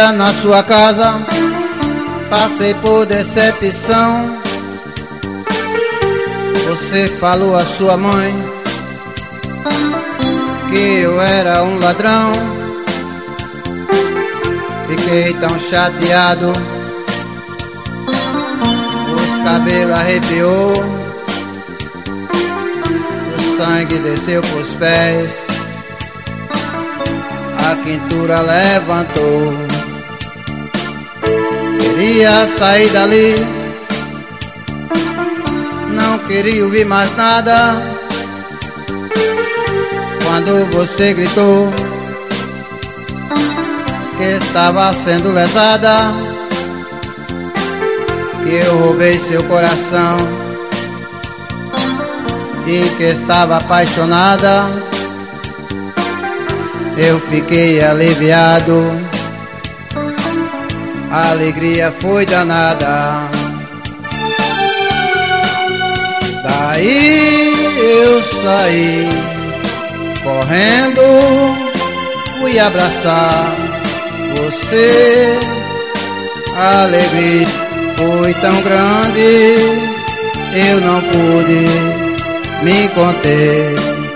dia na sua casa passei por decepção. Você falou à sua mãe que eu era um ladrão. Fiquei tão chateado, os cabelos arrepiou, o sangue desceu pros pés, a quintura levantou. Queria sair dali, não queria ouvir mais nada, quando você gritou que estava sendo lesada, que eu roubei seu coração e que estava apaixonada. Eu fiquei aliviado, a alegria foi danada. Daí eu saí correndo, fui abraçar você. A alegria foi tão grande, eu não pude me conter.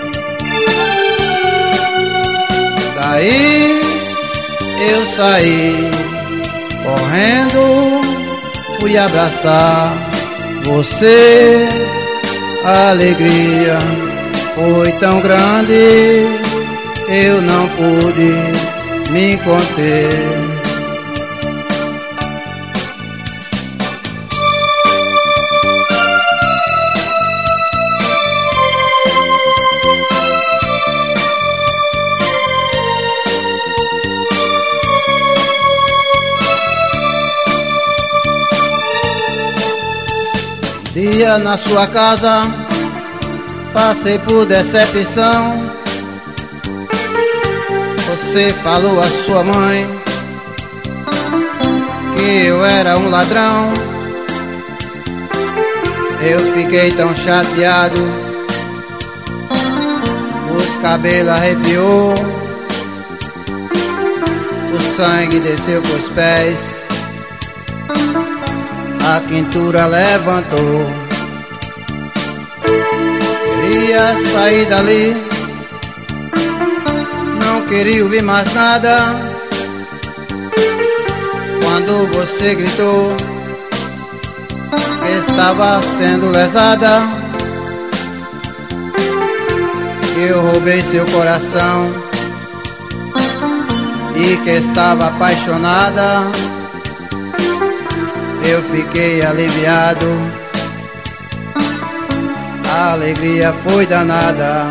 Daí eu saí correndo, fui abraçar você. A alegria foi tão grande, eu não pude me conter. Dia na sua casa passei por decepção. Você falou à sua mãe que eu era um ladrão. Eu fiquei tão chateado, os cabelos arrepiou, o sangue desceu pros pés, a quintura levantou. Queria sair dali, não queria ouvir mais nada, quando você gritou que estava sendo lesada, que eu roubei seu coração e que estava apaixonada. Eu fiquei aliviado, a alegria foi danada.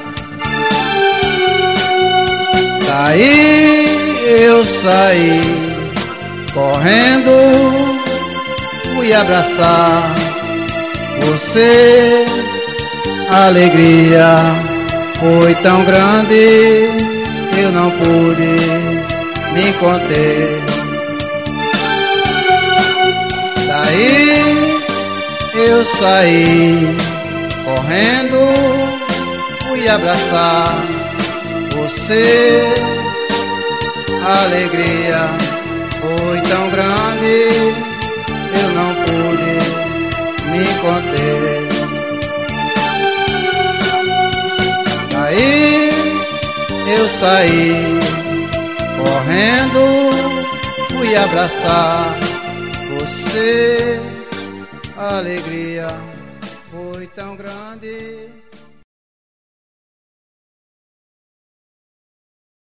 Daí eu saí correndo, fui abraçar você. A alegria foi tão grande, eu não pude me conter. Daí eu saí correndo, fui abraçar você. A alegria foi tão grande, eu não pude me conter. Daí eu saí correndo, fui abraçar você. A alegria foi tão grande.